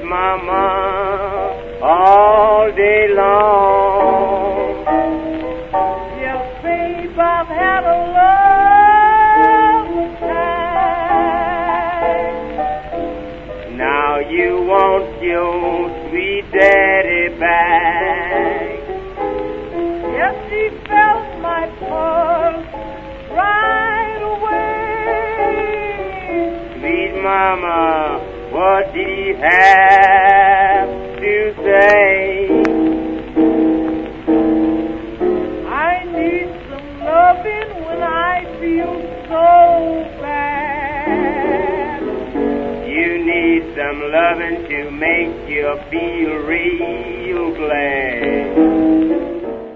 mama all day long. Yes, babe, I've had a long time. Now you want your sweet daddy back. Yes, he felt my pulse right away. Sweet mama, what did he have to say? I need some loving when I feel so bad. You need some loving to make you feel real glad.